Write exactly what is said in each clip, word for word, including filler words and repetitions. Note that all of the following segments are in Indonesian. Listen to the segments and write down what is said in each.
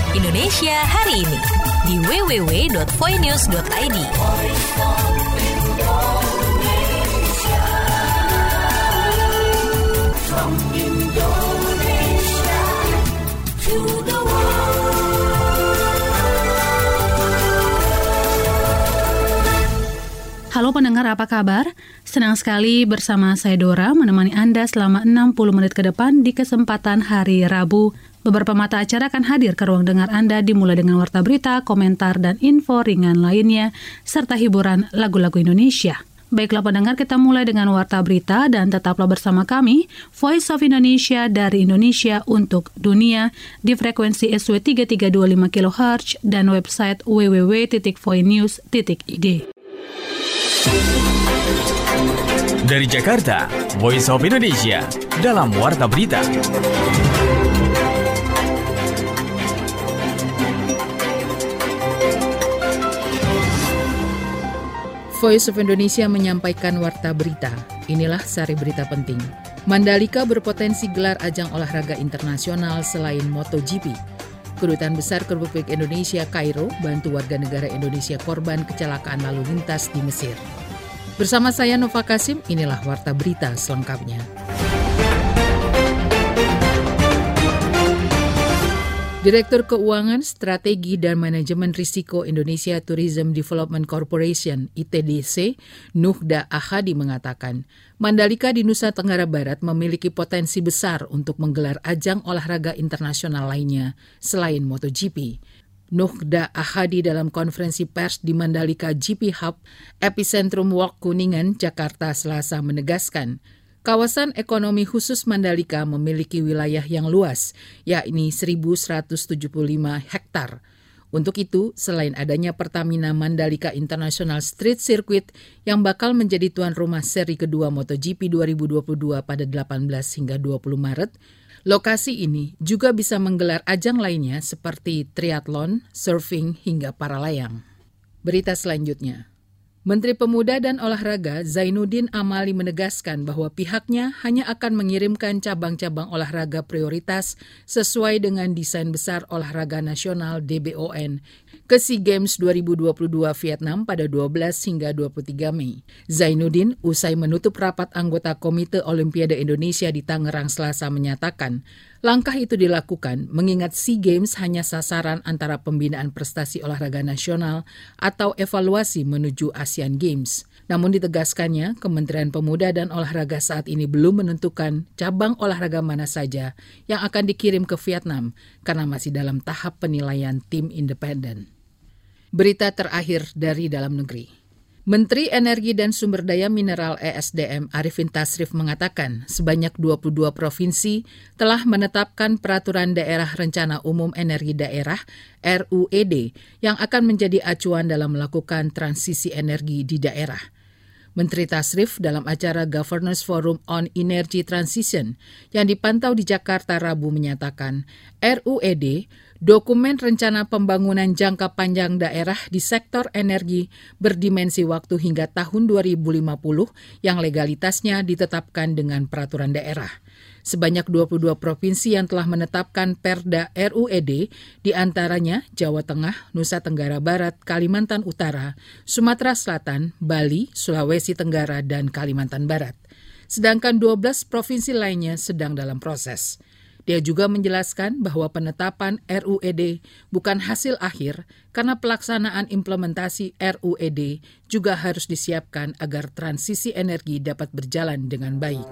Indonesia hari ini di w w w dot voinews dot i d. From Indonesia to the world. Halo pendengar, apa kabar? Senang sekali bersama saya Dora menemani Anda selama enam puluh menit ke depan di kesempatan hari Rabu. Beberapa mata acara akan hadir ke ruang dengar Anda dimulai dengan warta berita, komentar, dan info ringan lainnya, serta hiburan lagu-lagu Indonesia. Baiklah pendengar, kita mulai dengan warta berita dan tetaplah bersama kami, Voice of Indonesia dari Indonesia untuk dunia di frekuensi S W tiga tiga dua lima kilohertz dan website w w w titik voinews titik i d. Dari Jakarta, Voice of Indonesia dalam warta berita. Voice of Indonesia menyampaikan warta berita. Inilah sari berita penting. Mandalika berpotensi gelar ajang olahraga internasional selain MotoGP. Kedutaan Besar Republik Indonesia Kairo bantu warga negara Indonesia korban kecelakaan lalu lintas di Mesir. Bersama saya Nova Kasim, inilah warta berita selengkapnya. Direktur Keuangan, Strategi dan Manajemen Risiko Indonesia Tourism Development Corporation I T D C, Nuhda Ahadi mengatakan, Mandalika di Nusa Tenggara Barat memiliki potensi besar untuk menggelar ajang olahraga internasional lainnya selain MotoGP. Nuhda Ahadi dalam konferensi pers di Mandalika G P Hub, Epicentrum Walk Kuningan, Jakarta Selasa menegaskan, kawasan ekonomi khusus Mandalika memiliki wilayah yang luas, yakni seribu seratus tujuh puluh lima hektar. Untuk itu, selain adanya Pertamina Mandalika International Street Circuit yang bakal menjadi tuan rumah seri kedua MotoGP dua ribu dua puluh dua pada delapan belas hingga dua puluh Maret, lokasi ini juga bisa menggelar ajang lainnya seperti triathlon, surfing, hingga paralayang. Berita selanjutnya. Menteri Pemuda dan Olahraga Zainuddin Amali menegaskan bahwa pihaknya hanya akan mengirimkan cabang-cabang olahraga prioritas sesuai dengan desain besar olahraga nasional D B O N ke SEA Games dua ribu dua puluh dua Vietnam pada dua belas hingga dua puluh tiga Mei. Zainuddin usai menutup rapat anggota Komite Olimpiade Indonesia di Tangerang Selasa menyatakan, langkah itu dilakukan mengingat SEA Games hanya sasaran antara pembinaan prestasi olahraga nasional atau evaluasi menuju Asian Games. Namun ditegaskannya, Kementerian Pemuda dan Olahraga saat ini belum menentukan cabang olahraga mana saja yang akan dikirim ke Vietnam karena masih dalam tahap penilaian tim independen. Berita terakhir dari dalam negeri. Menteri Energi dan Sumber Daya Mineral E S D M Arifin Tasrif mengatakan sebanyak dua puluh dua provinsi telah menetapkan Peraturan Daerah Rencana Umum Energi Daerah R U E D yang akan menjadi acuan dalam melakukan transisi energi di daerah. Menteri Tasrif dalam acara Governance Forum on Energy Transition yang dipantau di Jakarta Rabu menyatakan R U E D dokumen rencana pembangunan jangka panjang daerah di sektor energi berdimensi waktu hingga tahun dua ribu lima puluh yang legalitasnya ditetapkan dengan peraturan daerah. Sebanyak dua puluh dua provinsi yang telah menetapkan Perda R U E D, diantaranya Jawa Tengah, Nusa Tenggara Barat, Kalimantan Utara, Sumatera Selatan, Bali, Sulawesi Tenggara, dan Kalimantan Barat. Sedangkan dua belas provinsi lainnya sedang dalam proses. Dia juga menjelaskan bahwa penetapan R U E D bukan hasil akhir karena pelaksanaan implementasi R U E D juga harus disiapkan agar transisi energi dapat berjalan dengan baik.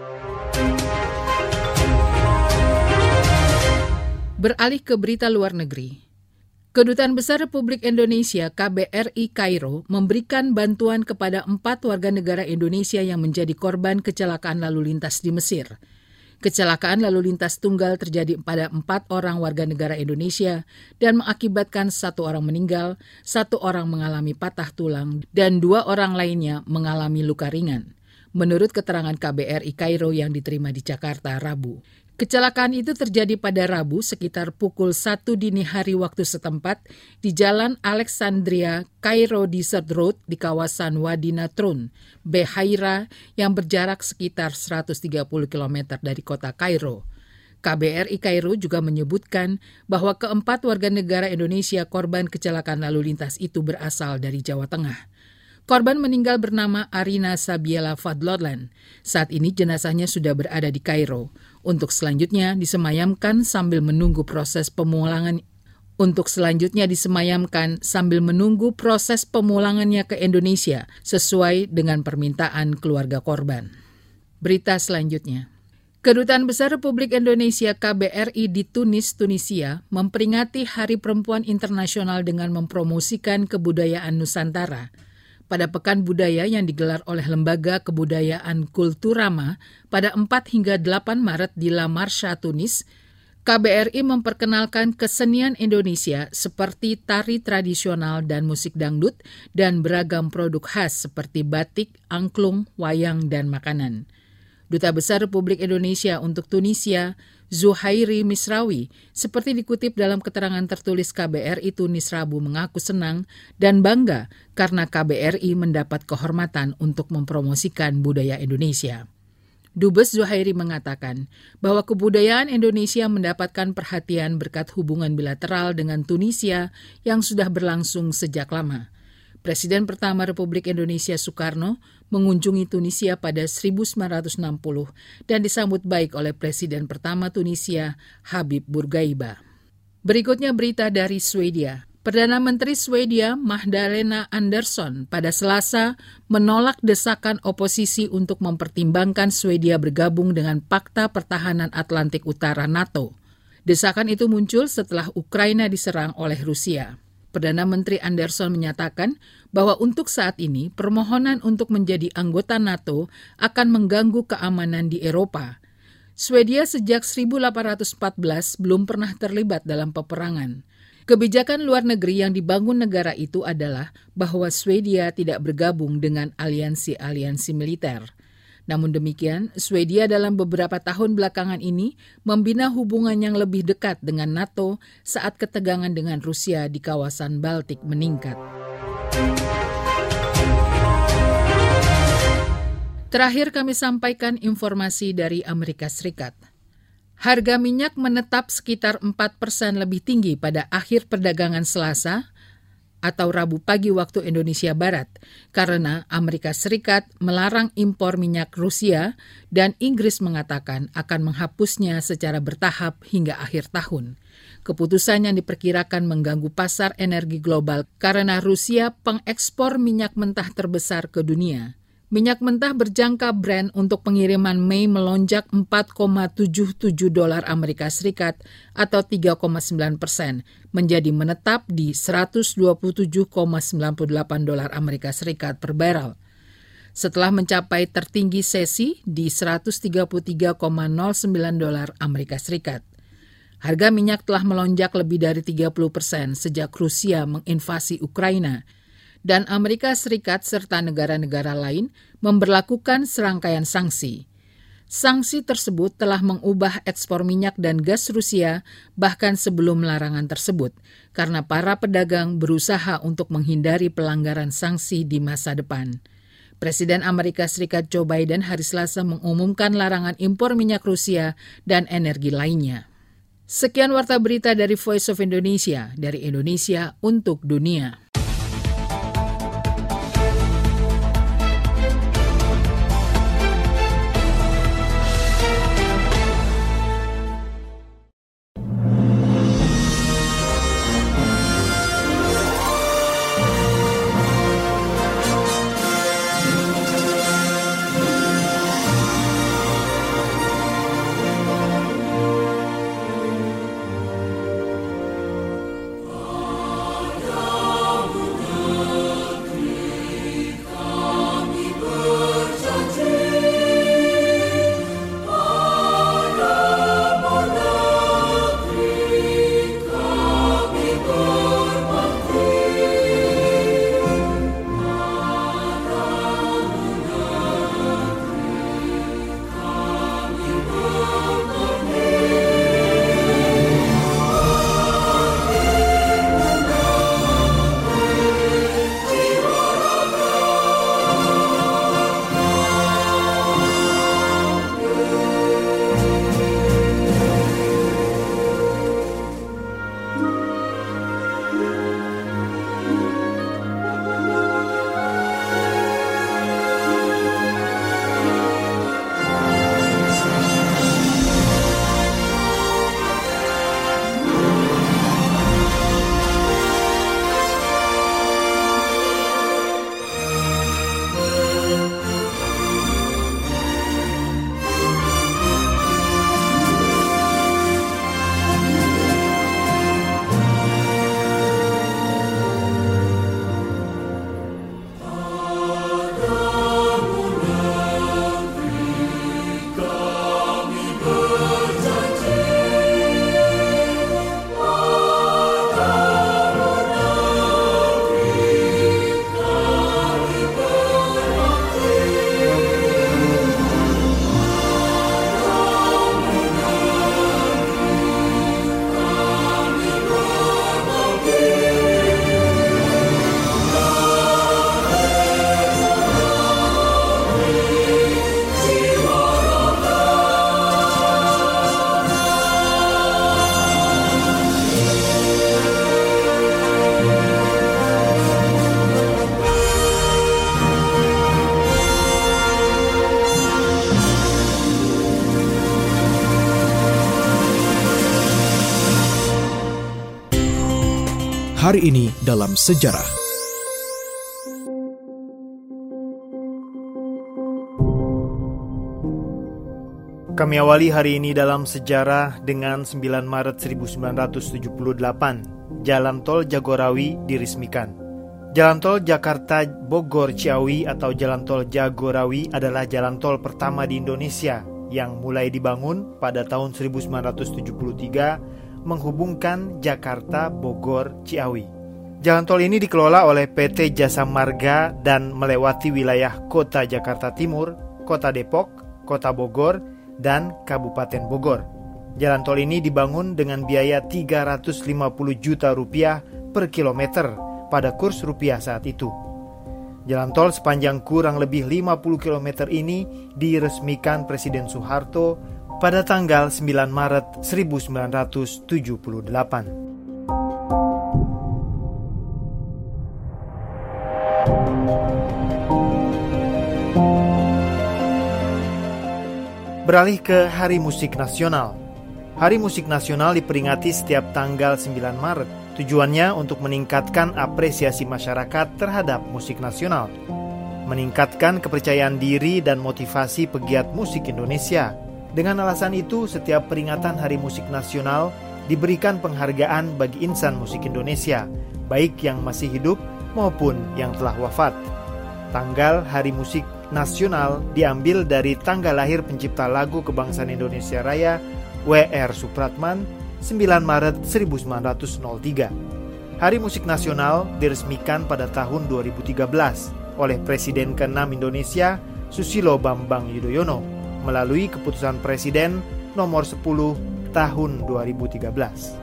Beralih ke berita luar negeri. Kedutaan Besar Republik Indonesia K B R I Kairo memberikan bantuan kepada empat warga negara Indonesia yang menjadi korban kecelakaan lalu lintas di Mesir. Kecelakaan lalu lintas tunggal terjadi pada empat orang warga negara Indonesia dan mengakibatkan satu orang meninggal, satu orang mengalami patah tulang, dan dua orang lainnya mengalami luka ringan. Menurut keterangan K B R I Kairo yang diterima di Jakarta Rabu. Kecelakaan itu terjadi pada Rabu sekitar pukul satu dini hari waktu setempat di Jalan Alexandria Kairo Desert Road di kawasan Wadi Natrun, Behaira yang berjarak sekitar seratus tiga puluh kilometer dari kota Kairo. K B R I Kairo juga menyebutkan bahwa keempat warga negara Indonesia korban kecelakaan lalu lintas itu berasal dari Jawa Tengah. Korban meninggal bernama Arina Sabiela Fadlodlan. Saat ini jenazahnya sudah berada di Kairo. Untuk selanjutnya disemayamkan sambil menunggu proses pemulangan Untuk selanjutnya disemayamkan sambil menunggu proses pemulangannya ke Indonesia sesuai dengan permintaan keluarga korban. Berita selanjutnya. Kedutaan Besar Republik Indonesia K B R I di Tunis, Tunisia, memperingati Hari Perempuan Internasional dengan mempromosikan kebudayaan Nusantara. Pada Pekan Budaya yang digelar oleh Lembaga Kebudayaan Kulturama pada empat hingga delapan Maret di La Marsha, Tunis, K B R I memperkenalkan kesenian Indonesia seperti tari tradisional dan musik dangdut dan beragam produk khas seperti batik, angklung, wayang, dan makanan. Duta Besar Republik Indonesia untuk Tunisia, Zuhairi Misrawi, seperti dikutip dalam keterangan tertulis K B R I Tunis Rabu, mengaku senang dan bangga karena K B R I mendapat kehormatan untuk mempromosikan budaya Indonesia. Dubes Zuhairi mengatakan bahwa kebudayaan Indonesia mendapatkan perhatian berkat hubungan bilateral dengan Tunisia yang sudah berlangsung sejak lama. Presiden pertama Republik Indonesia Soekarno mengunjungi Tunisia pada seribu sembilan ratus enam puluh dan disambut baik oleh Presiden pertama Tunisia, Habib Bourguiba. Berikutnya berita dari Swedia. Perdana Menteri Swedia Magdalena Andersson pada Selasa menolak desakan oposisi untuk mempertimbangkan Swedia bergabung dengan Pakta Pertahanan Atlantik Utara NATO. Desakan itu muncul setelah Ukraina diserang oleh Rusia. Perdana Menteri Andersson menyatakan bahwa untuk saat ini permohonan untuk menjadi anggota NATO akan mengganggu keamanan di Eropa. Swedia sejak seribu delapan ratus empat belas belum pernah terlibat dalam peperangan. Kebijakan luar negeri yang dibangun negara itu adalah bahwa Swedia tidak bergabung dengan aliansi-aliansi militer. Namun demikian, Swedia dalam beberapa tahun belakangan ini membina hubungan yang lebih dekat dengan NATO saat ketegangan dengan Rusia di kawasan Baltik meningkat. Terakhir kami sampaikan informasi dari Amerika Serikat. Harga minyak menetap sekitar empat persen lebih tinggi pada akhir perdagangan Selasa atau Rabu pagi waktu Indonesia Barat, karena Amerika Serikat melarang impor minyak Rusia dan Inggris mengatakan akan menghapusnya secara bertahap hingga akhir tahun. Keputusan yang diperkirakan mengganggu pasar energi global karena Rusia pengekspor minyak mentah terbesar ke dunia. Minyak mentah berjangka Brent untuk pengiriman Mei melonjak empat koma tujuh tujuh dolar Amerika Serikat atau tiga koma sembilan persen, menjadi menetap di seratus dua puluh tujuh koma sembilan delapan dolar Amerika Serikat per barel. Setelah mencapai tertinggi sesi di seratus tiga puluh tiga koma nol sembilan dolar Amerika Serikat. Harga minyak telah melonjak lebih dari tiga puluh persen sejak Rusia menginvasi Ukraina, dan Amerika Serikat serta negara-negara lain memberlakukan serangkaian sanksi. Sanksi tersebut telah mengubah ekspor minyak dan gas Rusia bahkan sebelum larangan tersebut, karena para pedagang berusaha untuk menghindari pelanggaran sanksi di masa depan. Presiden Amerika Serikat Joe Biden hari Selasa mengumumkan larangan impor minyak Rusia dan energi lainnya. Sekian warta berita dari Voice of Indonesia, dari Indonesia untuk dunia. Hari ini dalam sejarah. Kami awali hari ini dalam sejarah dengan sembilan Maret seribu sembilan ratus tujuh puluh delapan, Jalan Tol Jagorawi diresmikan. Jalan Tol Jakarta-Bogor-Ciawi atau Jalan Tol Jagorawi adalah jalan tol pertama di Indonesia yang mulai dibangun pada tahun seribu sembilan ratus tujuh puluh tiga menghubungkan Jakarta, Bogor, Ciawi. Jalan tol ini dikelola oleh P T Jasa Marga dan melewati wilayah Kota Jakarta Timur, Kota Depok, Kota Bogor, dan Kabupaten Bogor. Jalan tol ini dibangun dengan biaya tiga ratus lima puluh juta rupiah per kilometer pada kurs rupiah saat itu. Jalan tol sepanjang kurang lebih lima puluh kilometer ini diresmikan Presiden Soeharto pada tanggal sembilan Maret seribu sembilan ratus tujuh puluh delapan. Beralih ke Hari Musik Nasional. Hari Musik Nasional diperingati setiap tanggal sembilan Maret. Tujuannya untuk meningkatkan apresiasi masyarakat terhadap musik nasional, meningkatkan kepercayaan diri dan motivasi pegiat musik Indonesia. Dengan alasan itu, setiap peringatan Hari Musik Nasional diberikan penghargaan bagi insan musik Indonesia, baik yang masih hidup maupun yang telah wafat. Tanggal Hari Musik Nasional diambil dari tanggal lahir pencipta lagu kebangsaan Indonesia Raya, W R Supratman, sembilan Maret seribu sembilan ratus tiga. Hari Musik Nasional diresmikan pada tahun dua ribu tiga belas oleh Presiden keenam Indonesia, Susilo Bambang Yudhoyono, melalui keputusan Presiden nomor sepuluh tahun dua ribu tiga belas.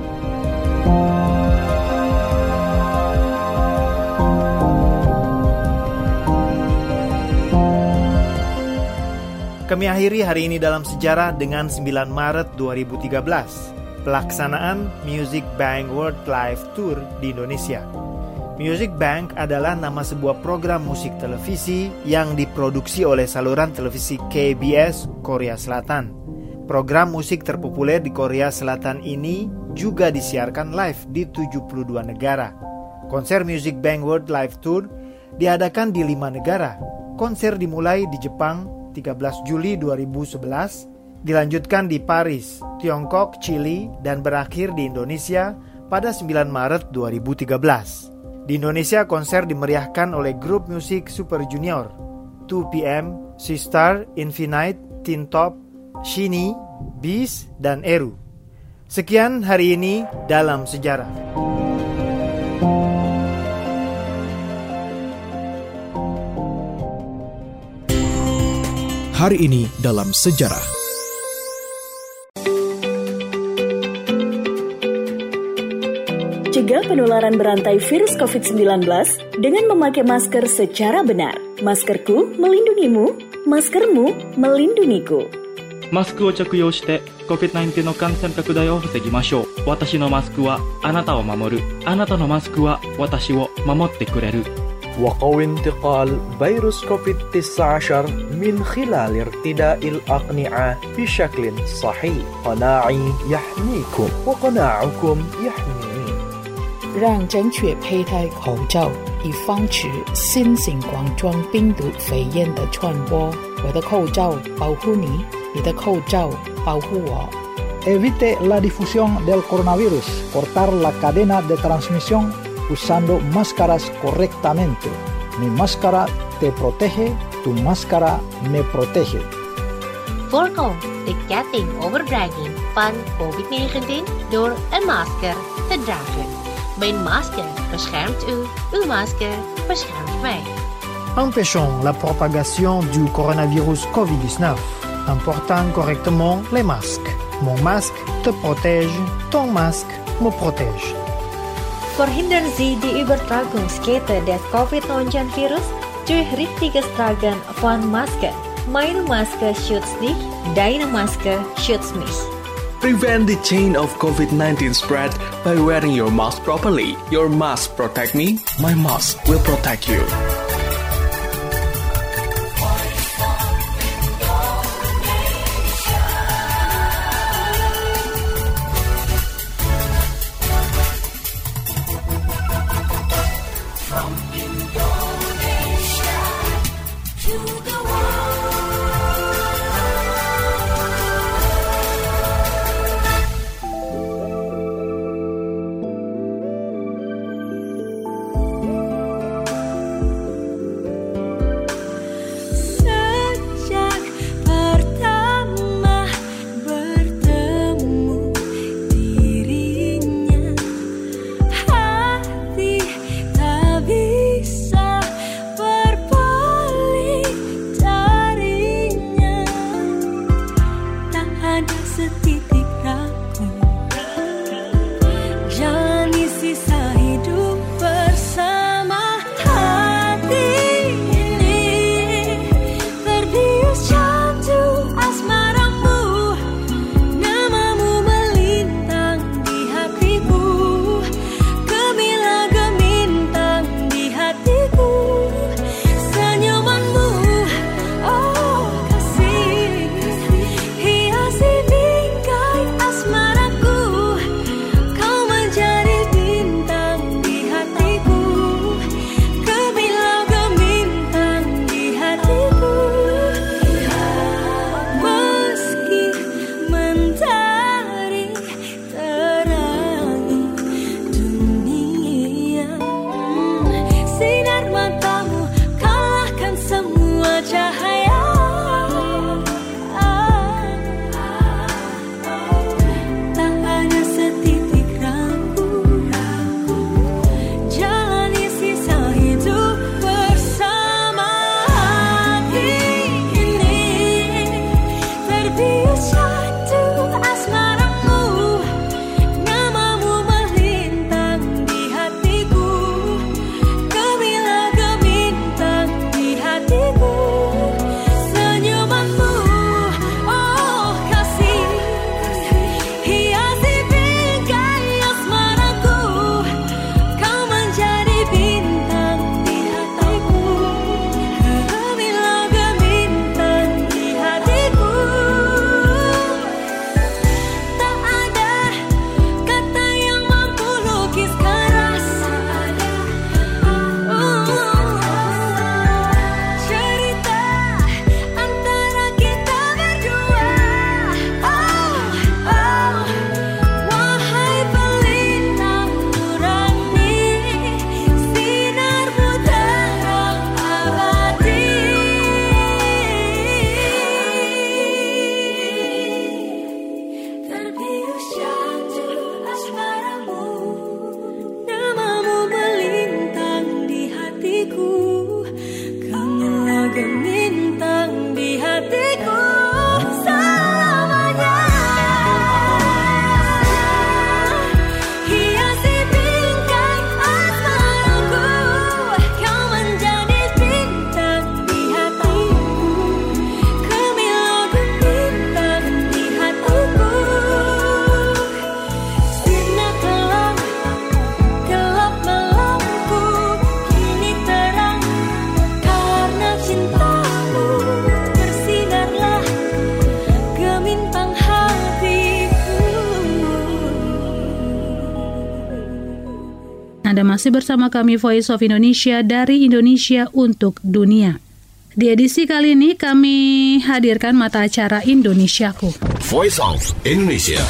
Kami akhiri hari ini dalam sejarah dengan sembilan Maret dua ribu tiga belas, pelaksanaan Music Bank World Live Tour di Indonesia. Music Bank adalah nama sebuah program musik televisi yang diproduksi oleh saluran televisi K B S Korea Selatan. Program musik terpopuler di Korea Selatan ini juga disiarkan live di tujuh puluh dua negara. Konser Music Bank World Live Tour diadakan di lima negara. Konser dimulai di Jepang tiga belas Juli dua ribu sebelas, dilanjutkan di Paris, Tiongkok, Chili, dan berakhir di Indonesia pada sembilan Maret dua ribu tiga belas. Di Indonesia, konser dimeriahkan oleh grup musik Super Junior, two P M, Sistar, Infinite, Teen Top, Shinee, Beast, dan Eru. Sekian hari ini dalam sejarah. Hari ini dalam sejarah. Cegah penularan berantai virus covid sembilan belas dengan memakai masker secara benar. Maskerku melindungimu, maskermu melindungiku. マスクを着用して コビッドナインティーン の感染拡大を防ぎましょう。私のマスクはあなたを守る。あなたのマスクは私を守ってくれる。 وقوي انتقال فيروس كوفيد تسعة عشر من خلال ارتداء الأقنعة بشكل صحيح. قناعي يحميكم وقناعكم يحميني. 让正确佩戴口罩，以防止新型冠状病毒肺炎的传播。我的口罩保护你，你的口罩保护我。 Evite la difusión del coronavirus. Cortar la cadena de transmisión usando máscaras correctamente. Mi máscara te protege, tu máscara me protege. Voorkom de ketting overdraging van covid negentien door een masker te dragen. Mijn masker beschermt u, uw masker beschermt mij. Empêchons la propagation du coronavirus covid dix-neuf en portant correctement les masques. Mon masque te protège, ton masque me protège. Verhinder Sie die Übertragungskette des covid negentien virus durch richtiges Tragen von Maske. Meine Maske schützt dich, deine Maske schützt mich. Prevent the chain of covid nineteen spread by wearing your mask properly. Your mask protect me, my mask will protect you. Anda masih bersama kami Voice of Indonesia dari Indonesia untuk Dunia. Di edisi kali ini kami hadirkan mata acara Indonesiaku. Voice of Indonesia.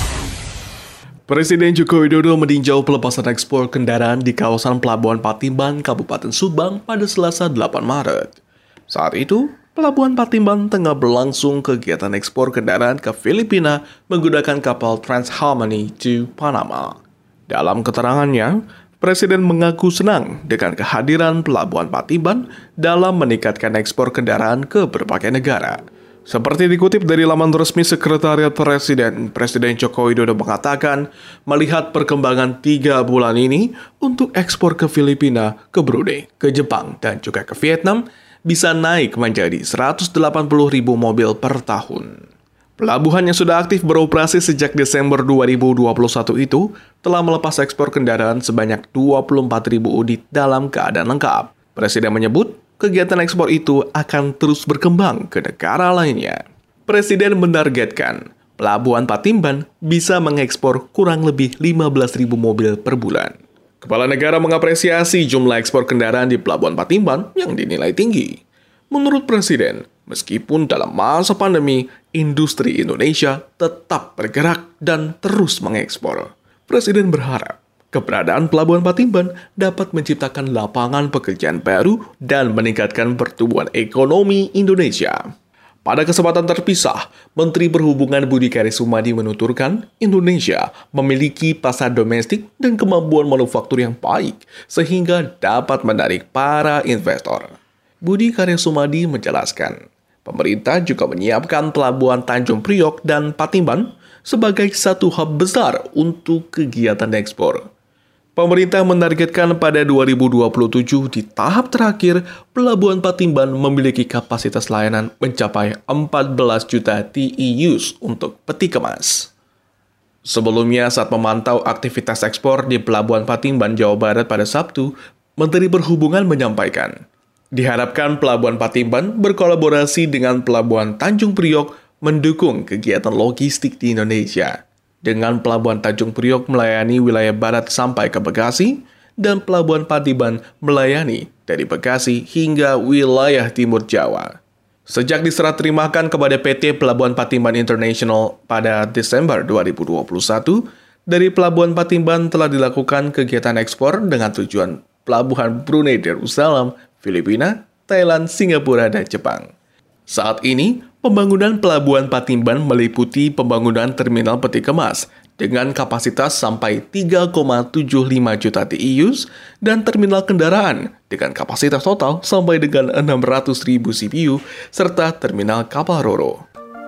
Presiden Joko Widodo meninjau pelepasan ekspor kendaraan di kawasan Pelabuhan Patimban, Kabupaten Subang pada Selasa delapan Maret. Saat itu, Pelabuhan Patimban tengah berlangsung kegiatan ekspor kendaraan ke Filipina menggunakan kapal Trans Harmony to Panama. Dalam keterangannya, Presiden mengaku senang dengan kehadiran Pelabuhan Patimban dalam meningkatkan ekspor kendaraan ke berbagai negara. Seperti dikutip dari laman resmi Sekretariat Presiden, Presiden Joko Widodo mengatakan melihat perkembangan tiga bulan ini untuk ekspor ke Filipina, ke Brunei, ke Jepang, dan juga ke Vietnam bisa naik menjadi seratus delapan puluh ribu mobil per tahun. Pelabuhan yang sudah aktif beroperasi sejak Desember dua ribu dua puluh satu itu telah melepas ekspor kendaraan sebanyak dua puluh empat ribu unit dalam keadaan lengkap. Presiden menyebut kegiatan ekspor itu akan terus berkembang ke negara lainnya. Presiden menargetkan Pelabuhan Patimban bisa mengekspor kurang lebih lima belas ribu mobil per bulan. Kepala negara mengapresiasi jumlah ekspor kendaraan di Pelabuhan Patimban yang dinilai tinggi. Menurut Presiden, meskipun dalam masa pandemi, industri Indonesia tetap bergerak dan terus mengekspor. Presiden berharap keberadaan Pelabuhan Patimban dapat menciptakan lapangan pekerjaan baru dan meningkatkan pertumbuhan ekonomi Indonesia. Pada kesempatan terpisah, Menteri Perhubungan Budi Karya Sumadi menuturkan Indonesia memiliki pasar domestik dan kemampuan manufaktur yang baik sehingga dapat menarik para investor. Budi Karya Sumadi menjelaskan, pemerintah juga menyiapkan Pelabuhan Tanjung Priok dan Patimban sebagai satu hub besar untuk kegiatan ekspor. Pemerintah menargetkan pada dua ribu dua puluh tujuh di tahap terakhir, Pelabuhan Patimban memiliki kapasitas layanan mencapai empat belas juta T E Us untuk peti kemas. Sebelumnya, saat memantau aktivitas ekspor di Pelabuhan Patimban, Jawa Barat pada Sabtu, Menteri Perhubungan menyampaikan, diharapkan Pelabuhan Patimban berkolaborasi dengan Pelabuhan Tanjung Priok mendukung kegiatan logistik di Indonesia. Dengan Pelabuhan Tanjung Priok melayani wilayah barat sampai ke Bekasi, dan Pelabuhan Patimban melayani dari Bekasi hingga wilayah timur Jawa. Sejak diserah terimakan kepada P T Pelabuhan Patimban International pada Desember dua ribu dua puluh satu, dari Pelabuhan Patimban telah dilakukan kegiatan ekspor dengan tujuan Pelabuhan Brunei Darussalam, Filipina, Thailand, Singapura, dan Jepang. Saat ini, pembangunan Pelabuhan Patimban meliputi pembangunan terminal peti kemas dengan kapasitas sampai tiga koma tujuh lima juta T E Us dan terminal kendaraan dengan kapasitas total sampai dengan enam ratus ribu C P U serta terminal kapal ro-ro.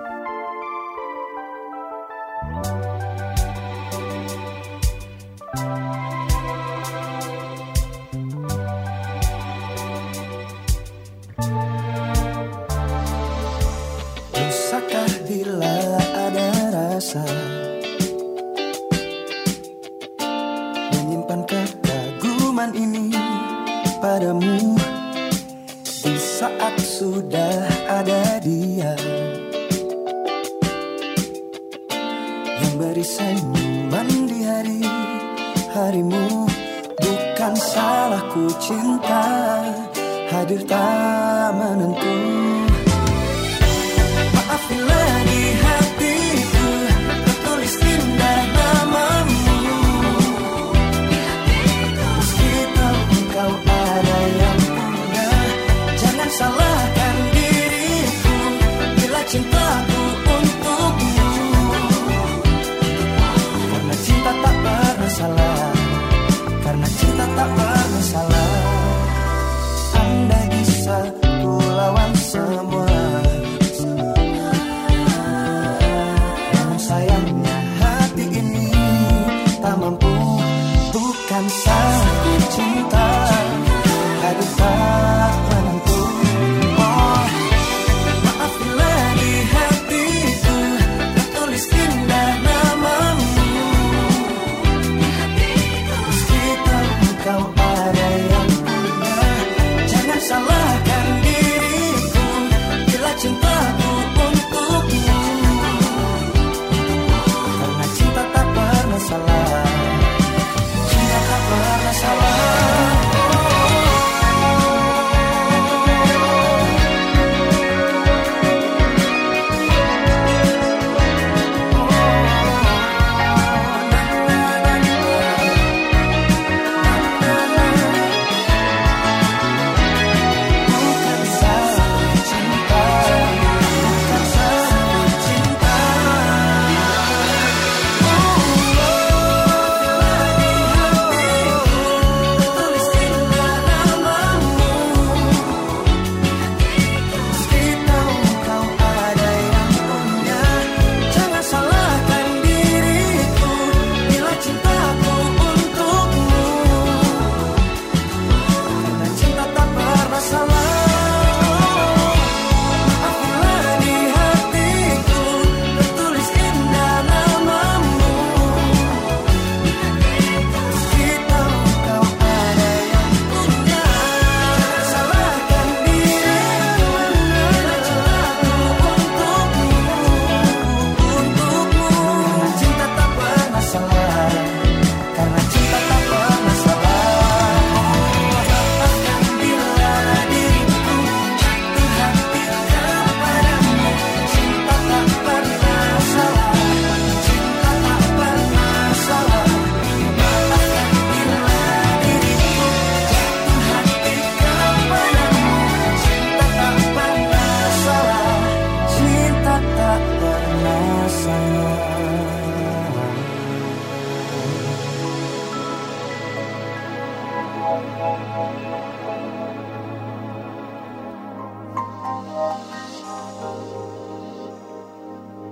Menyimpan kekaguman ini padamu di saat sudah ada Dia yang beri senyuman di hari-harimu. Bukan salahku cinta hadir tak menentu. Maafilah di hatiku tertulis indah namamu. Meski tahu engkau ada yang punya, jangan salahkan diriku bila cintaku untukmu. Karena cinta tak pernah salah, karena cinta tak pernah salah. Andai bisa ku lawan semua, namun sayangnya hati ini tak mampu. Bukan salahku cinta hadir tak menentu. Oh, maafilah di hatiku tertulis indah namamu. Meski tahu engkau ada yang punya, jangan salahkan diriku bila cintaku untukmu. Karena cinta tak pernah salah, cinta tak pernah salah.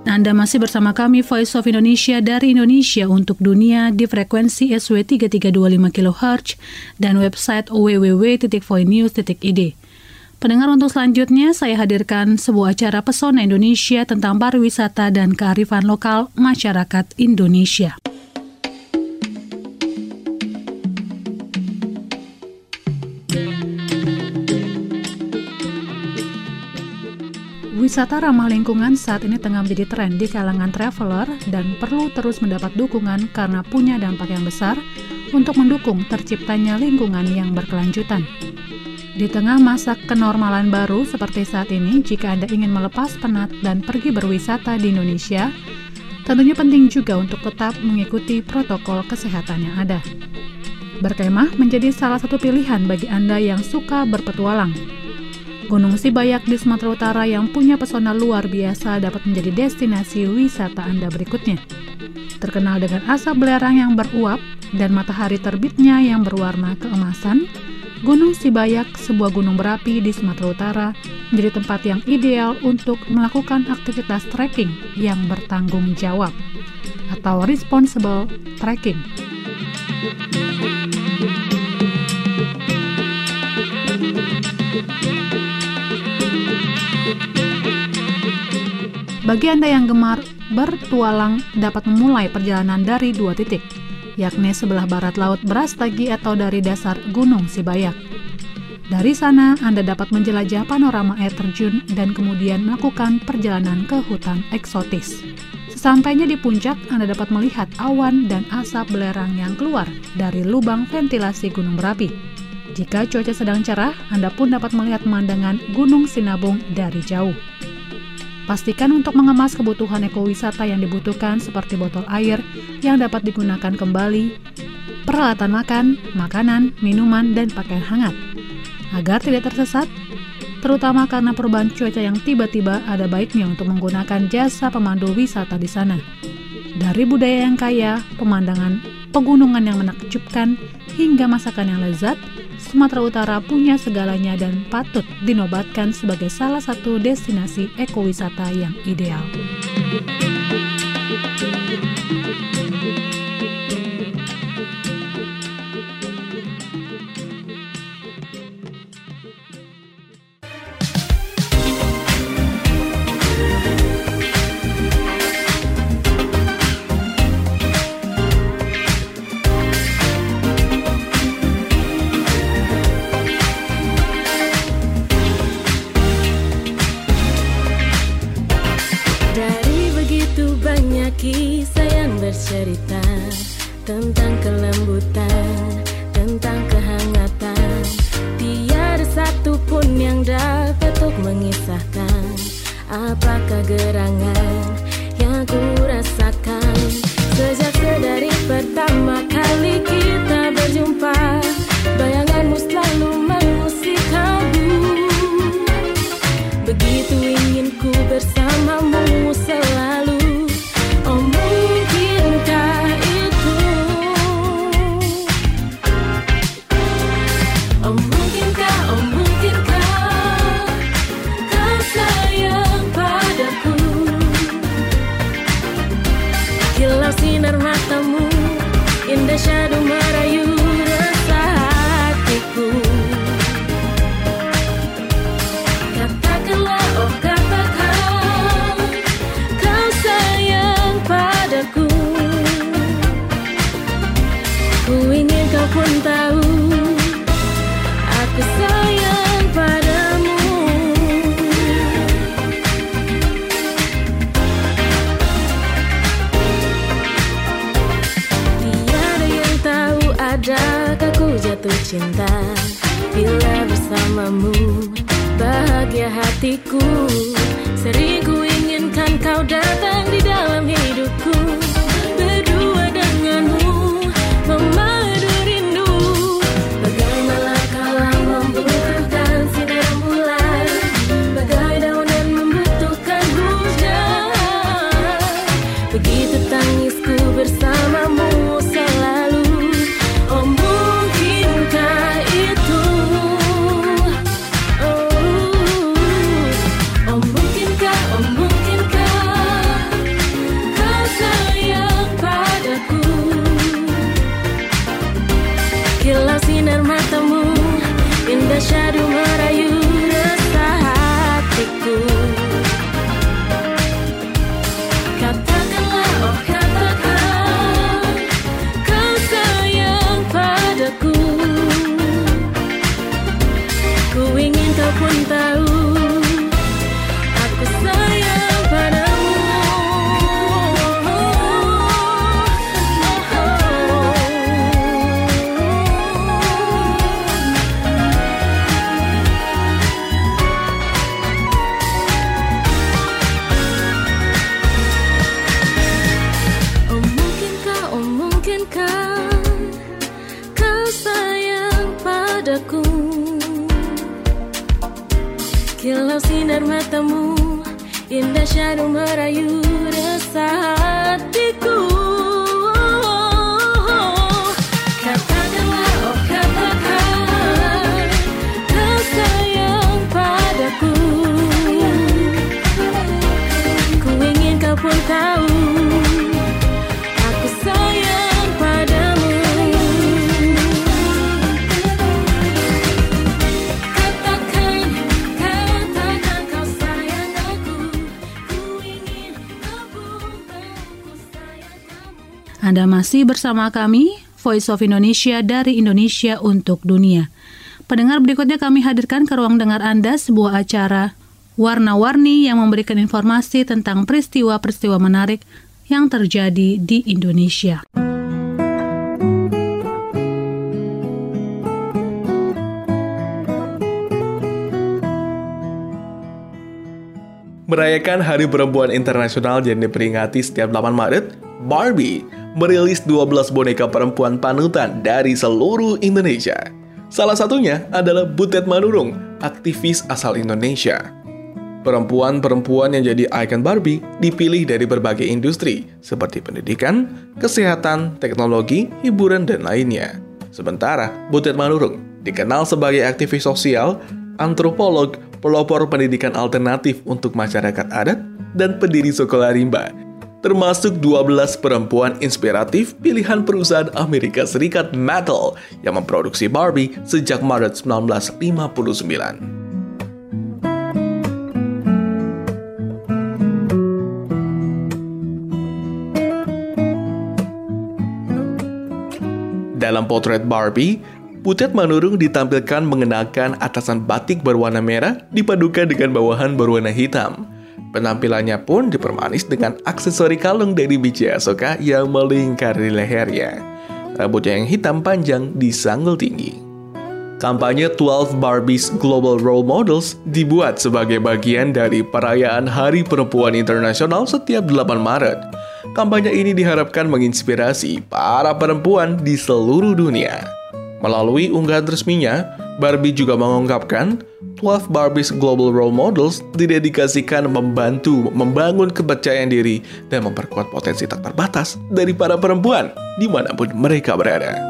Anda masih bersama kami Voice of Indonesia dari Indonesia untuk dunia di frekuensi S W tiga tiga dua lima kilohertz dan website w w w titik voinews titik i d. Pendengar, untuk selanjutnya saya hadirkan sebuah acara Pesona Indonesia tentang pariwisata dan kearifan lokal masyarakat Indonesia. Wisata ramah lingkungan saat ini tengah menjadi tren di kalangan traveler dan perlu terus mendapat dukungan karena punya dampak yang besar untuk mendukung terciptanya lingkungan yang berkelanjutan. Di tengah masa kenormalan baru seperti saat ini, jika Anda ingin melepas penat dan pergi berwisata di Indonesia, tentunya penting juga untuk tetap mengikuti protokol kesehatan yang ada. Berkemah menjadi salah satu pilihan bagi Anda yang suka berpetualang. Gunung Sibayak di Sumatera Utara yang punya pesona luar biasa dapat menjadi destinasi wisata Anda berikutnya. Terkenal dengan asap belerang yang beruap dan matahari terbitnya yang berwarna keemasan, Gunung Sibayak, sebuah gunung berapi di Sumatera Utara, menjadi tempat yang ideal untuk melakukan aktivitas trekking yang bertanggung jawab atau responsible trekking. Bagi Anda yang gemar bertualang dapat memulai perjalanan dari dua titik, yakni sebelah barat laut Brastagi atau dari dasar Gunung Sibayak. Dari sana, Anda dapat menjelajah panorama air terjun dan kemudian melakukan perjalanan ke hutan eksotis. Sesampainya di puncak, Anda dapat melihat awan dan asap belerang yang keluar dari lubang ventilasi gunung berapi. Jika cuaca sedang cerah, Anda pun dapat melihat pemandangan Gunung Sinabung dari jauh. Pastikan untuk mengemas kebutuhan ekowisata yang dibutuhkan seperti botol air yang dapat digunakan kembali, peralatan makan, makanan, minuman, dan pakaian hangat. Agar tidak tersesat, terutama karena perubahan cuaca yang tiba-tiba, ada baiknya untuk menggunakan jasa pemandu wisata di sana. Dari budaya yang kaya, pemandangan pegunungan yang menakjubkan, hingga masakan yang lezat, Sumatera Utara punya segalanya dan patut dinobatkan sebagai salah satu destinasi ekowisata yang ideal. Kisah yang bercerita tentang kelembutan, tentang kehangatan. Tiada satu pun yang dapat untuk mengisahkan apakah gerangan yang ku rasakan. Sejak sedari pertama kali kita berjumpa, bayanganmu selalu mengusik kalbu. Begitu ingin ku bersamamu selalu. Sinar matamu, indah syadu merayu rasa hatiku. Katakanlah, oh katakan, kau sayang padaku. Ku ingin kau pun tahu, aku sayang padamu. Adakah ku jatuh cinta bila bersamamu, bahagia hatiku. Sering ku inginkan kau datang di dalam hidupku, berdua denganmu memadu rindu. Bagaimana kalau membutuhkan sinar bulan, bagai daun yang membutuhkan hujan. Begitu tangisku bersamamu selalu. Oh mungkinkah itu, oh, oh mungkinkah, oh mungkinkah syahdu merayu resah hatiku. Katakanlah, oh katakan, kau sayang padaku. Ku ingin kau pun tahu, aku sayang padamu. Oh mungkinkah, oh mungkinkah kau sayang padaku. Kilau sinar matamu, indah syahdu merayu resah hatiku. Katakanlah, oh katakan, kau sayang padaku. Ku ingin kau pun tahu, aku sayang padamu. Katakan, katakan kau sayang aku. Ku ingin kau pun tahu, ku sayang kamu. Anda masih bersama kami, Voice of Indonesia dari Indonesia untuk Dunia. Pendengar, berikutnya kami hadirkan ke ruang dengar Anda sebuah acara warna-warni yang memberikan informasi tentang peristiwa-peristiwa menarik yang terjadi di Indonesia. Merayakan Hari Perempuan Internasional yang diperingati setiap delapan Maret, Barbie merilis dua belas boneka perempuan panutan dari seluruh Indonesia. Salah satunya adalah Butet Manurung, aktivis asal Indonesia. Perempuan-perempuan yang jadi ikon Barbie dipilih dari berbagai industri seperti pendidikan, kesehatan, teknologi, hiburan, dan lainnya. Sementara Butet Manurung dikenal sebagai aktivis sosial, antropolog, pelopor pendidikan alternatif untuk masyarakat adat, dan pendiri sekolah rimba, termasuk dua belas perempuan inspiratif pilihan perusahaan Amerika Serikat Mattel yang memproduksi Barbie sejak Maret seribu sembilan ratus lima puluh sembilan. Dalam potret Barbie, Butet Manurung ditampilkan mengenakan atasan batik berwarna merah dipadukan dengan bawahan berwarna hitam. Penampilannya pun dipermanis dengan aksesori kalung dari biji asoka yang melingkari lehernya. Rambutnya yang hitam panjang disanggul tinggi. Kampanye twelve Barbies Global Role Models dibuat sebagai bagian dari perayaan Hari Perempuan Internasional setiap delapan Maret. Kampanye ini diharapkan menginspirasi para perempuan di seluruh dunia. Melalui unggahan resminya, Barbie juga mengungkapkan twelve Barbies Global Role Models didedikasikan membantu membangun kepercayaan diri dan memperkuat potensi tak terbatas dari para perempuan dimanapun mereka berada.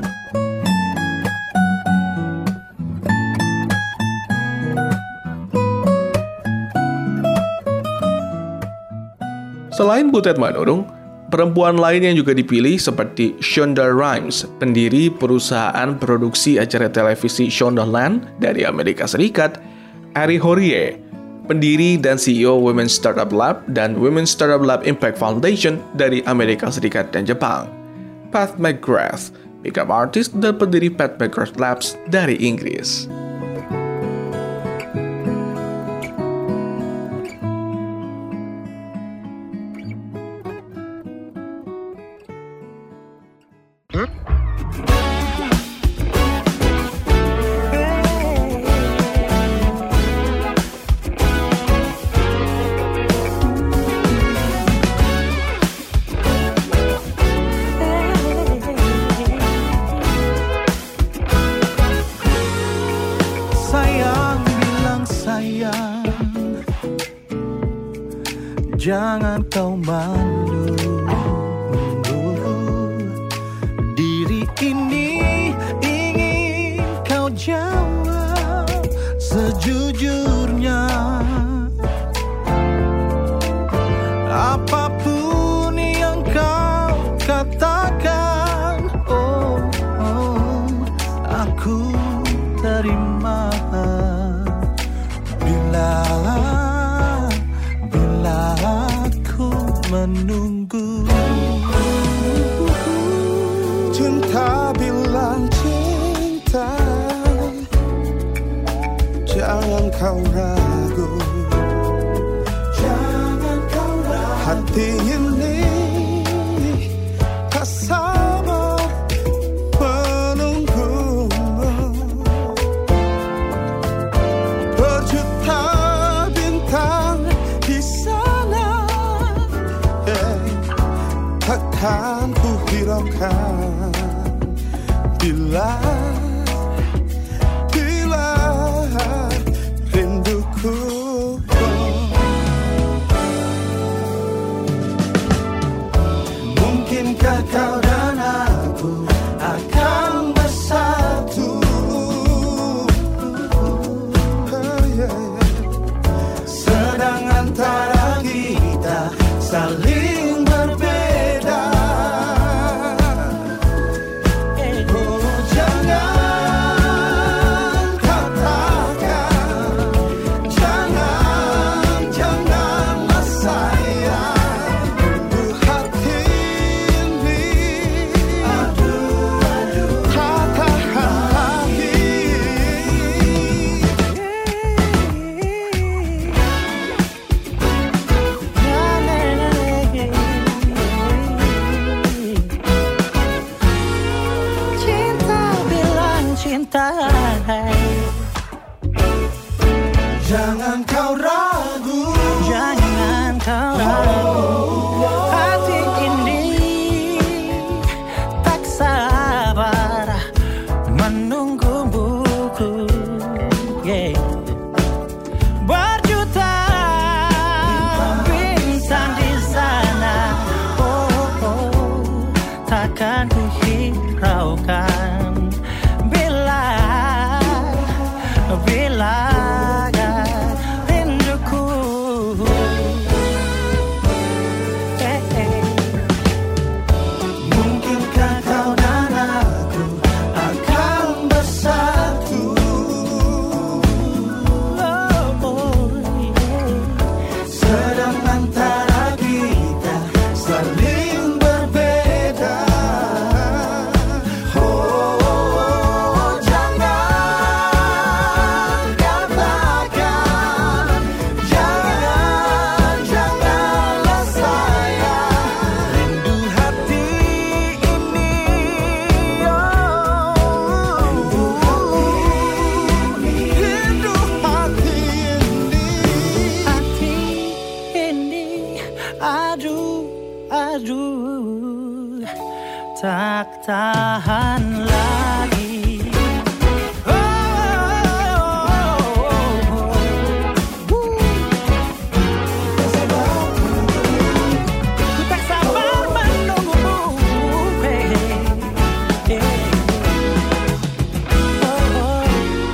Selain Butet Manurung, perempuan lain yang juga dipilih seperti Shonda Rhimes, pendiri perusahaan produksi acara televisi Shondaland dari Amerika Serikat, Ari Horie, pendiri dan C E O Women's Startup Lab dan Women's Startup Lab Impact Foundation dari Amerika Serikat dan Jepang, Pat McGrath, makeup artist dan pendiri Pat McGrath Labs dari Inggris. Jangan kau malu, diri ini ingin kau jawab sejujurnya. Apapun yang kau katakan, oh, oh aku terima. kau ragu, jangan kau ragu. Hati ini tak sabar menunggumu. Berjuta bintang di sana, eh, takkan ku hiraukan bila kau dan aku akan bersatu. Oh, yeah, yeah. Sedang antara kita saling berbeda. Oh, jangan katakan, jangan, janganlah sayang. Jangan kau ragu, jangan kau ragu. Hati ini tak sabar menunggu buku. Yeah. Berjuta bintang di sana, oh, oh, takkan ku hiraukan bila bila tak tahan lagi. Oh, oh, oh, oh. Ku tak sabar menunggumu, hey, hey. Oh, oh.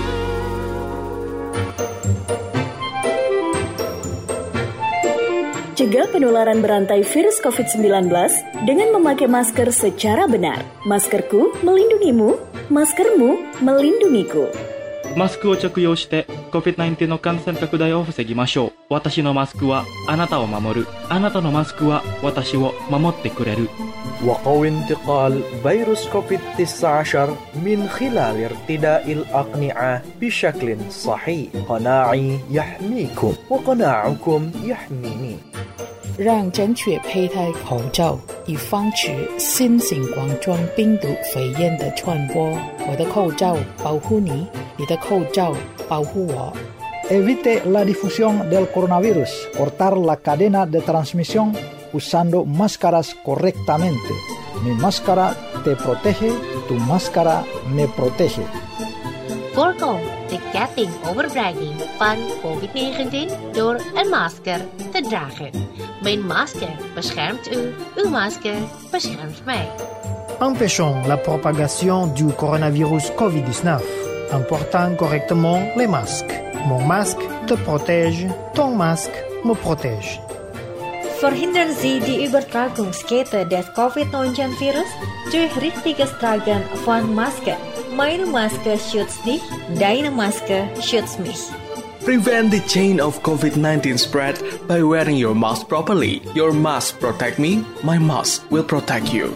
Cegah penularan berantai virus covid sembilan belas dengan memakai masker secara benar. Maskerku melindungimu, maskermu melindungiku. マスクを着用して コビッドナインティーン の感染拡大を防ぎましょう。私のマスクはあなたを守る。あなたのマスクは私を守ってくれる。 وقوي انتقال فيروس كوفيد تسعة عشر من خلال ارتداء الأقنعة بشكل صحيح. قناعي يحميكم وقناعكم يحميني. 让正确佩戴口罩，以防止新型冠状病毒肺炎的传播。我的口罩保护你，你的口罩保护我。 Evite la difusión del coronavirus. Cortar la cadena de transmisión usando máscaras correctamente. Mi máscara te protege, tu máscara me protege. Voorkom de ketting overdraging van covid negentien door een masker te dragen. Mijn masker beschermt u, uw masker beschermt mij. Empêchons la propagation du coronavirus covid dix-neuf en portant correctement les masques. Mon masque te protège, ton masque me protège. Verhindern Sie die Übertragungskette des covid neunzehn Virus durch richtiges Tragen von Masken. Meine Maske schützt dich, deine Maske schützt mich. Prevent the chain of covid nineteen spread by wearing your mask properly. Your mask protect me, my mask will protect you.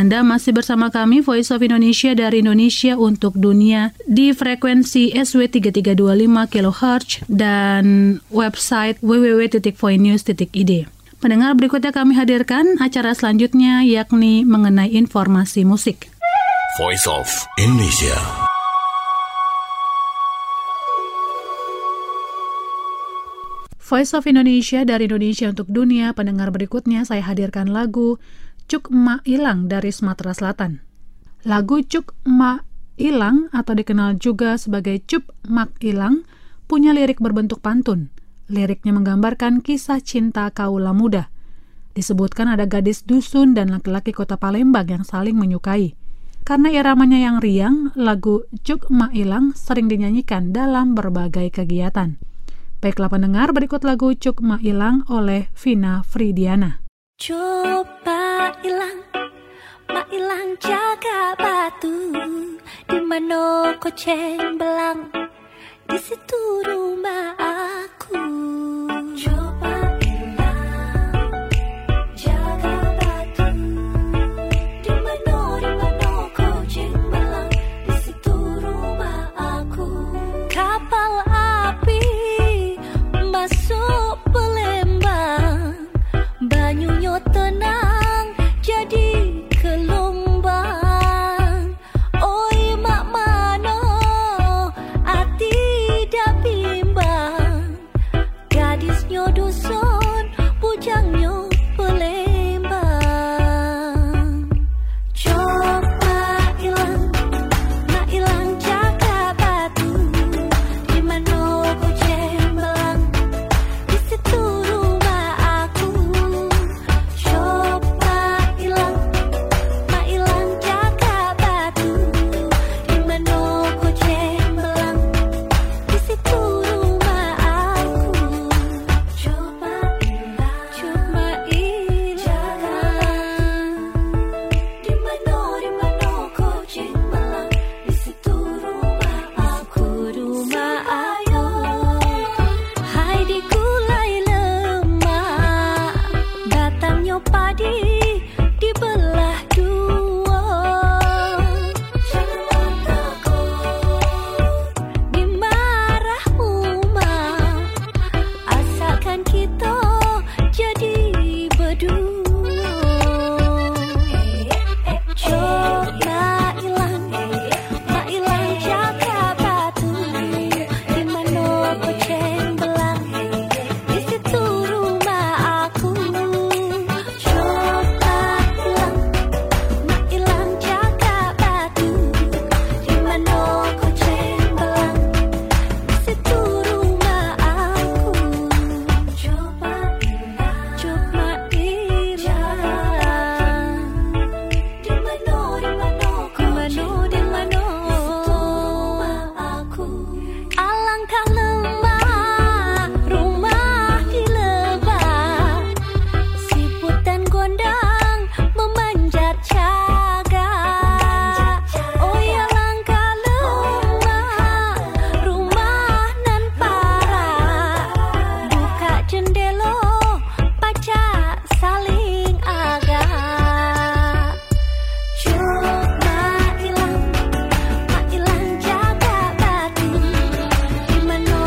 Anda masih bersama kami Voice of Indonesia dari Indonesia untuk dunia di frekuensi S W tiga tiga dua lima kilohertz dan website w w w titik voinews titik i d. Pendengar, berikutnya kami hadirkan acara selanjutnya yakni mengenai informasi musik. Voice of Indonesia. Voice of Indonesia dari Indonesia untuk dunia. Pendengar, berikutnya saya hadirkan lagu Cuk Mak Ilang dari Sumatera Selatan. Lagu Cuk Mak Ilang atau dikenal juga sebagai Cup Mak Ilang punya lirik berbentuk pantun. Liriknya menggambarkan kisah cinta kaula muda. Disebutkan ada gadis dusun dan laki-laki kota Palembang yang saling menyukai. Karena iramanya yang riang, lagu Cuk Mak Ilang sering dinyanyikan dalam berbagai kegiatan. Baiklah pendengar, berikut lagu Cuk Mak Ilang oleh Vina Fridiana. Coba ilang, mak ilang jaga batu, di mana koceng belang, di situ rumah aku. Coba ilang, jaga batu, di mana di mana koceng belang, di situ rumah aku. Kapal api masuk Palembang, banyunya tenang jadi gelombang. Oi mak mano ati dah bimbang, gadisnya dusun bujangnya Palembang. Coba ilang, mak ilang jaga batu, di mana koceng belang, di situ rumah aku. Coba ilang, mak ilang jaga batu, di mana koceng belang, di situ rumah aku. Coba ilang, coba ilang, di mana di mana koceng belang, di situ rumah aku. Rumah ayo, hai di gulai lemak, datangnya padi dibelah dua. Jangan takut dimarah umat, asalkan kita jadi berdua. Coba ilang, mak ilang jaga batu, di mana koceng belang, di situ rumah aku. Coba ilang, mak ilang jaga batu, di mana koceng belang, di situ rumah aku. Coba ilang, coba ilang, di mana di mana koceng, di mana rumah aku. Alangkah lemah rumah di lebah, siput dan gondang memanjat cagar. Oh ya langkah lemah rumah nan parah, buka jendela pacak saling agak. Coba ilang, mak ilang jaga batu, di mana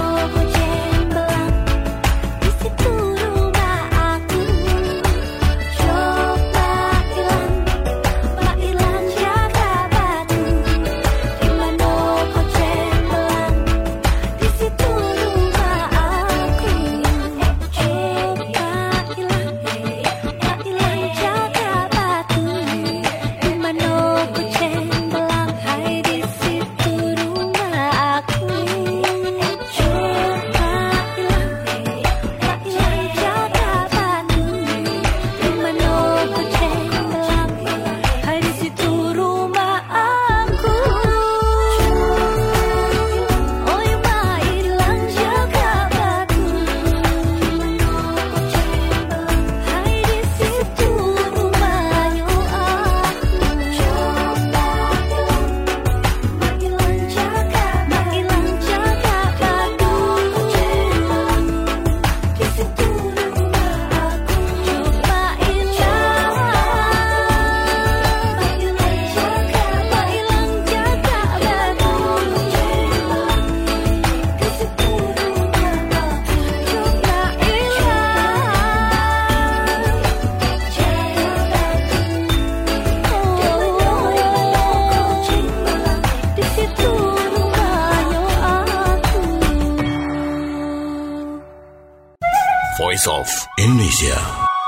Voice of Indonesia.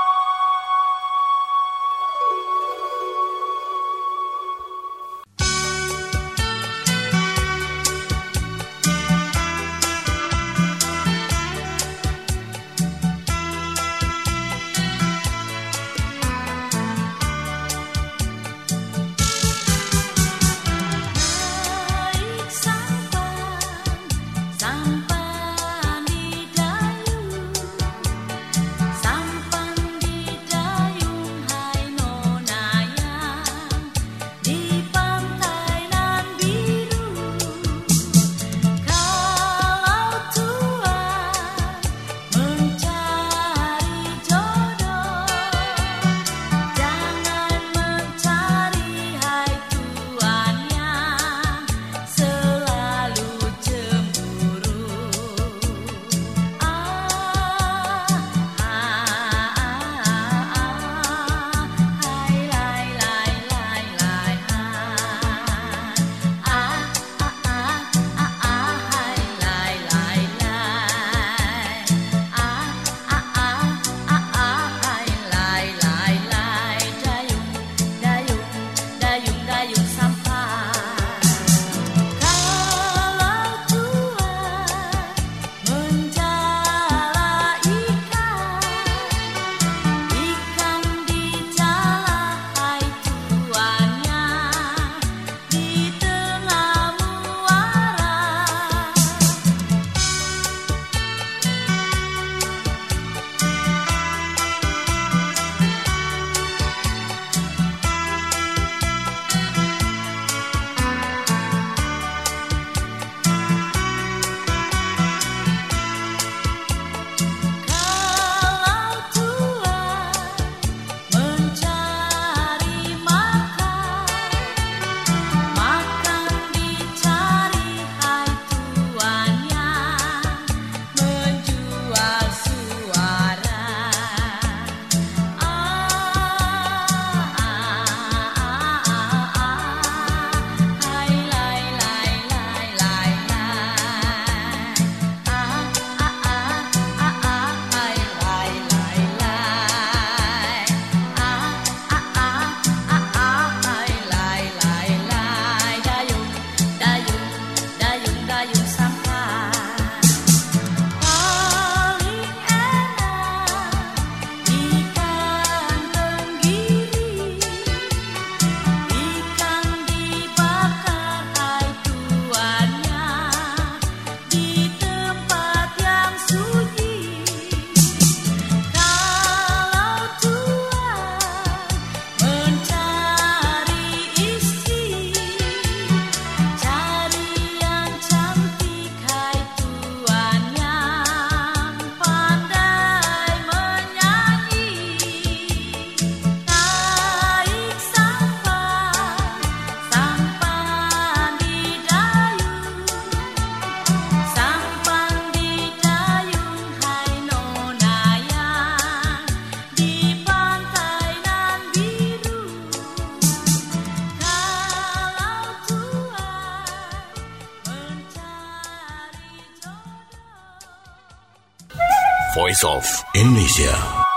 Voice of Indonesia.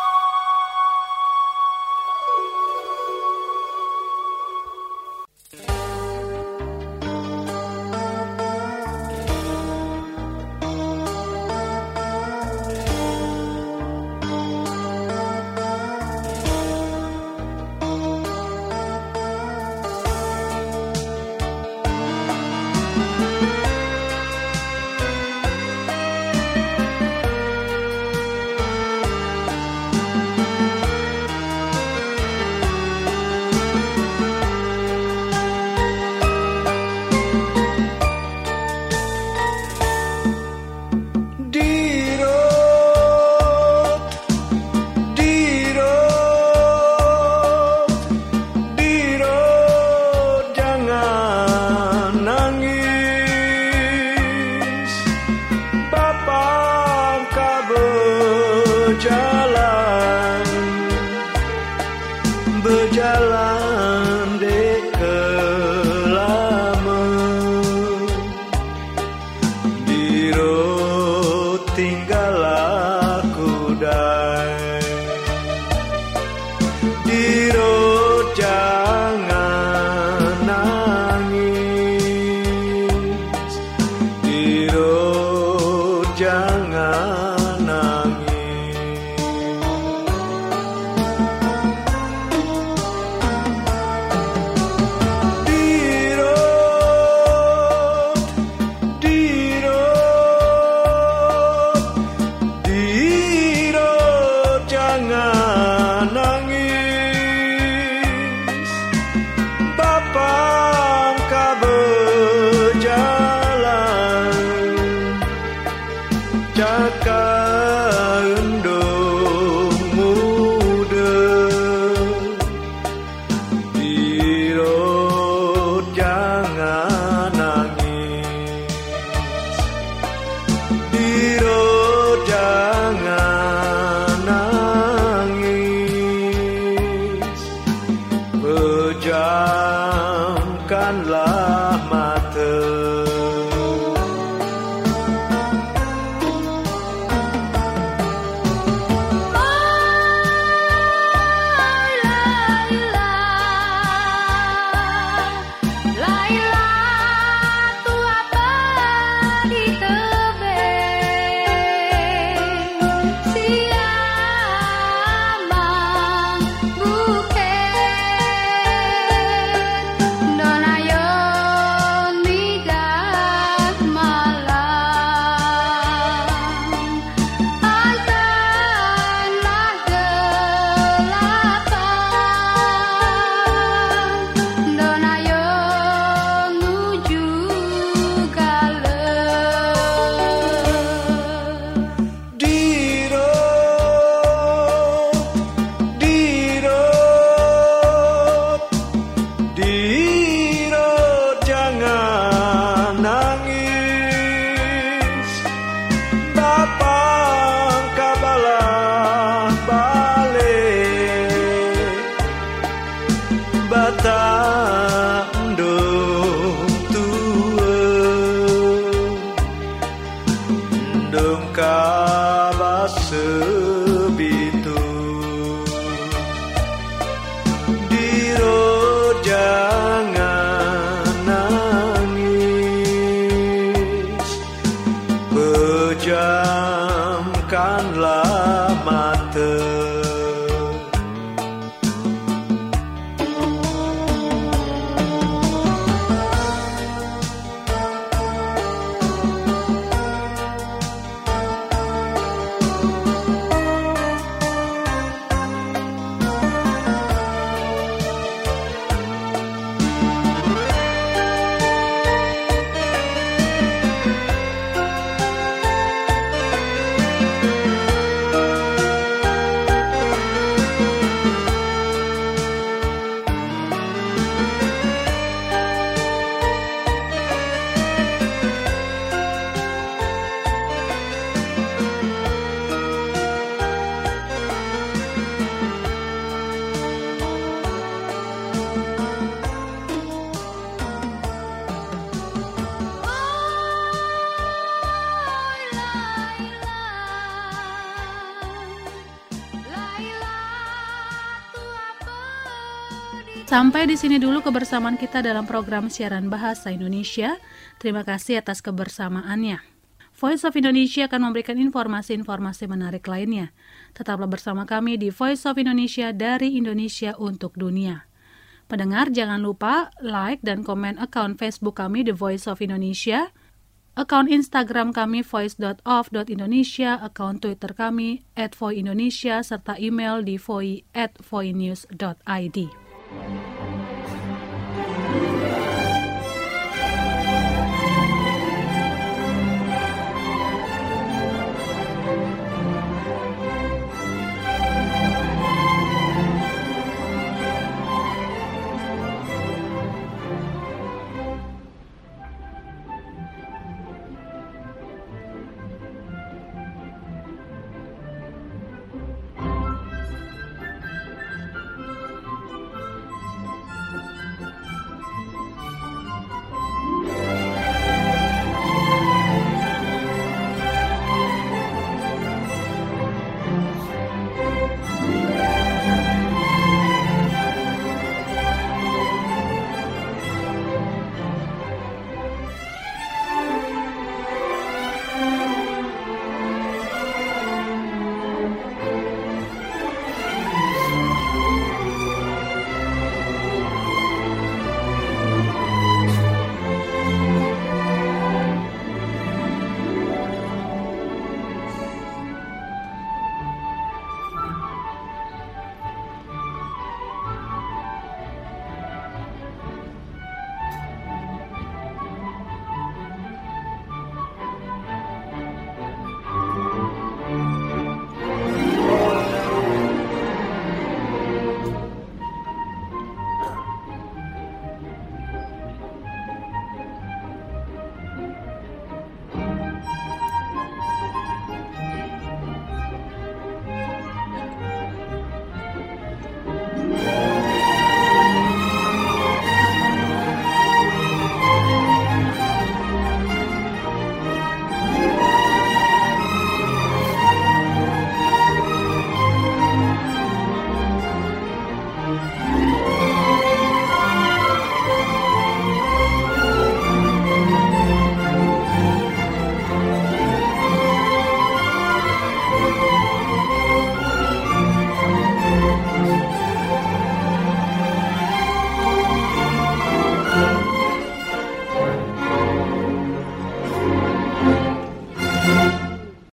Berjalan dek kelama Diro tinggal aku jangan nangis. Pejamkanlah mata. Pejamkanlah mata. Sampai di sini dulu kebersamaan kita dalam program siaran Bahasa Indonesia. Terima kasih atas kebersamaannya. Voice of Indonesia akan memberikan informasi-informasi menarik lainnya. Tetaplah bersama kami di Voice of Indonesia dari Indonesia untuk dunia. Pendengar, jangan lupa like dan komen akun Facebook kami The Voice of Indonesia, akun Instagram kami voice dot of dot indonesia, akun Twitter kami at voindonesia, serta email di voi at voinews dot id.